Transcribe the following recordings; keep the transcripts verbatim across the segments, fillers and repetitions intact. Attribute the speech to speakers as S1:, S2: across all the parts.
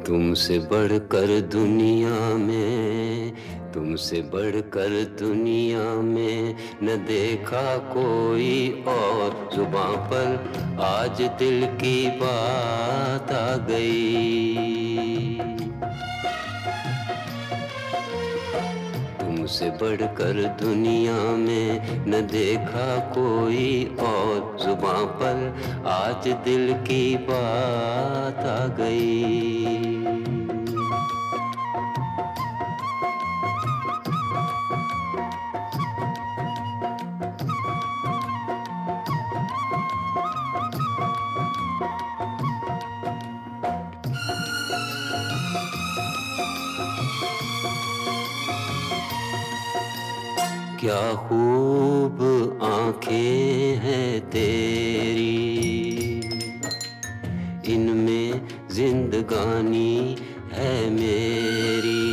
S1: तुमसे बढ़कर दुनिया में, तुमसे बढ़कर दुनिया में न देखा कोई और। जुबां पर आज दिल की बात आ गई। तुमसे बढ़कर दुनिया में न देखा कोई और। जुबां पर आज दिल की बात आ गई। क्या खूब आँखें हैं तेरी, इनमें जिंदगानी है मेरी।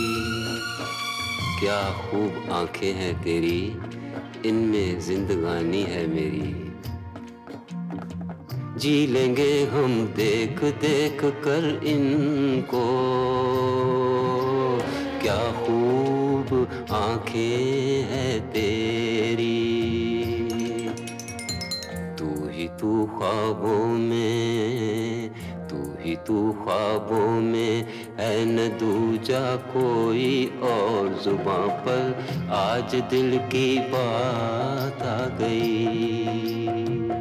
S1: क्या खूब आँखें हैं तेरी, इनमें जिंदगानी है मेरी। जी लेंगे हम देख देख कर इनको। क्या खूब आँखें हैं तेरी, तू ही तू ख्वाबों में, तू ही तू ख्वाबों में है न दूजा कोई और। जुबां पर आज दिल की बात आ गई।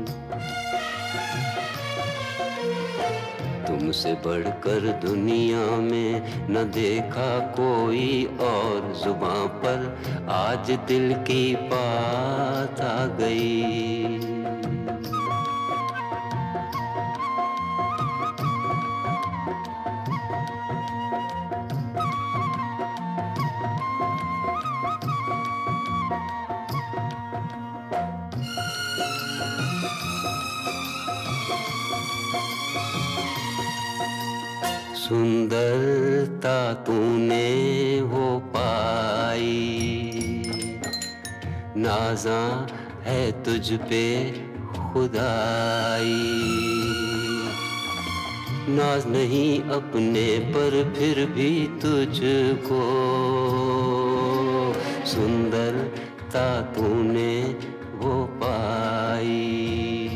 S1: तुमसे बढ़कर दुनिया में न देखा कोई और। जुबां पर आज दिल की बात आ गई। सुंदरता तूने वो पाई, नाज़ा है तुझ पे खुदाई। नाज नहीं अपने पर फिर भी तुझको, सुंदरता तूने वो पाई।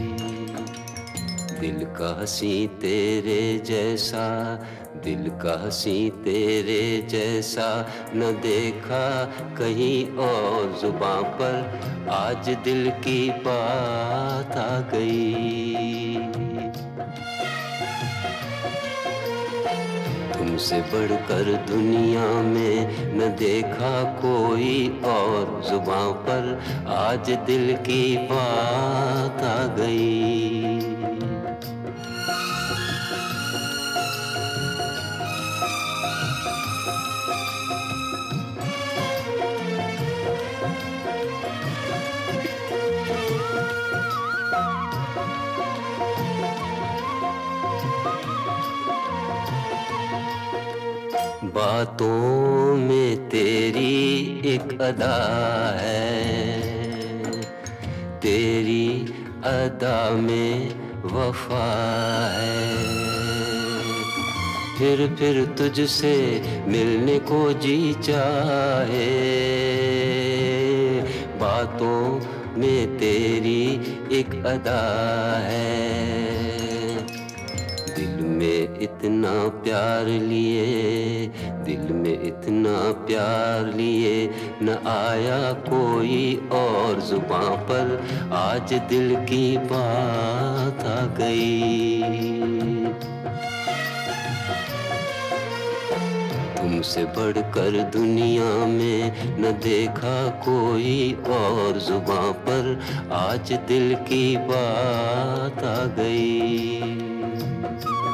S1: दिल का हंसी तेरे जैसा, दिल का हंसी तेरे जैसा न देखा कहीं और। जुबां पर आज दिल की बात आ गई। तुमसे बढ़कर दुनिया में न देखा कोई और। जुबां पर आज दिल की बात आ गई। बातों में तेरी एक अदा है, तेरी अदा में वफा है। फिर फिर तुझसे मिलने को जी चाहे। बातों में तेरी एक अदा है, दिल में इतना प्यार लिए, दिल में इतना प्यार लिए न आया कोई और। जुबां पर आज दिल की बात आ गई। तुमसे बढ़कर दुनिया में न देखा कोई और। जुबां पर आज दिल की बात आ गई।